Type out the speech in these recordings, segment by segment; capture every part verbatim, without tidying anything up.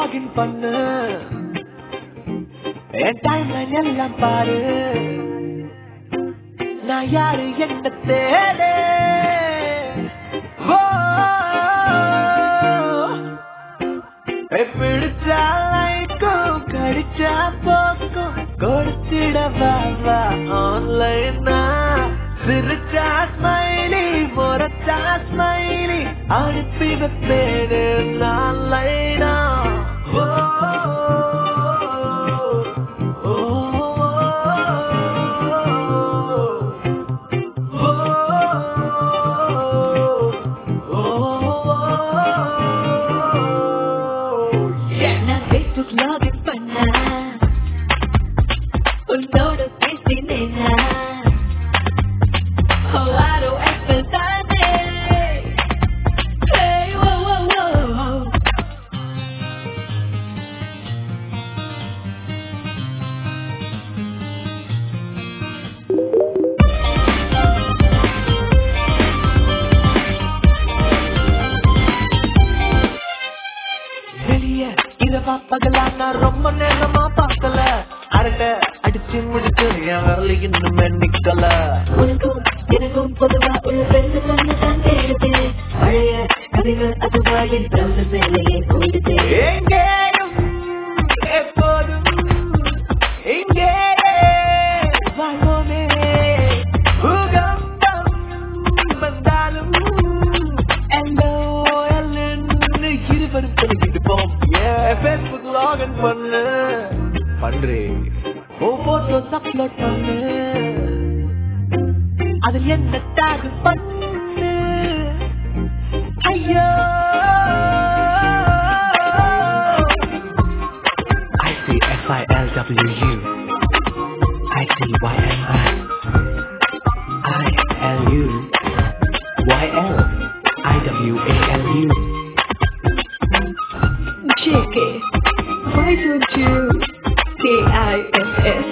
Login பண்ணு என் timeline எல்லாம் பாரு நான் யாரு என்ன தேடு பிடிச்சா லைக்கும் கடிச்சா போக்கும் கொடுத்திடவா ஆன்லைனா சிரிச்சா ஸ்மைலி முறைச்சா ஸ்மைலி அனுப்பி வைப்பேடு நான் லைனா பகலா நான் ரொம்ப நேரமா பார்க்கல அரட்டை அடிச்சு முடிச்சு என் வரல இன்னுமே நிக்கல உனக்கும் எனக்கும் பொதுவா உள்ள ஃப்ரெண்டு தான் தேடுது பழைய கதைகள் அதுவா என் பிரௌசர் வேலையை போயிடுது எங்கேயும் எப்போதும் இங்கே வாழ்வோமே பூகம்பம் வந்தாலும் எல்லோ எல்லன்னு இருவரும் சொல்லிக்கிட்டு போம் Facebook login பண்ணு பண்றே ஓ போட்டோஸ் அப்லோட் பண்ணு அதில் என்ன டாக் பண்ணு ஐயோ I C F I L W U I C Y M I I L U Y L I W A L U J K, why don't you K I M S?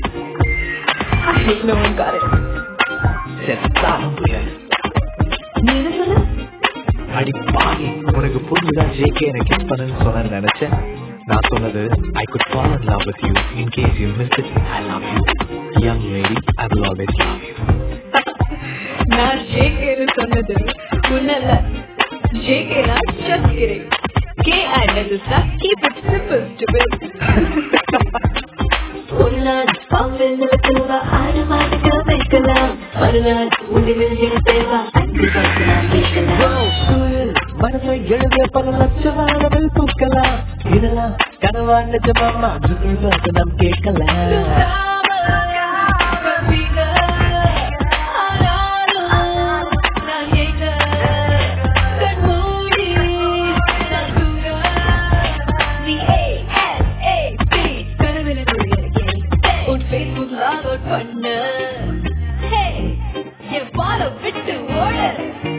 I hope no one got it. செத்தாலும் நீ என்ன சொன்ன? அடி பாவி உனக்கு புரியுதா J K எனக்கு kiss பண்ணணும்னு சொன்ன நினைச்சேன் நான் சொன்னது I could fall in love with you in case you missed it. I love you young lady, I will always love you. நான் J K னு சொன்னது உன்னல்ல J K நான் just kidding. K I M S keep it simple stupid. ஒரு நாள் பாம்பில் நிலத்துவா ஆடு மாட்டுக்க வைக்கலாம் மறுநாள் உண்டிவில் எழுதேவா அன்பு பார்க்கலாம் கேட்கலாம் மனசை எழுத பல லட்சம் அளவில் பூக்கலாம் இதெல்லாம் கனவா நிஜமாமா நாம் கேட்கலாம் Facebook log out பண்ணு. Hey, என் பால விட்டு ஓடு.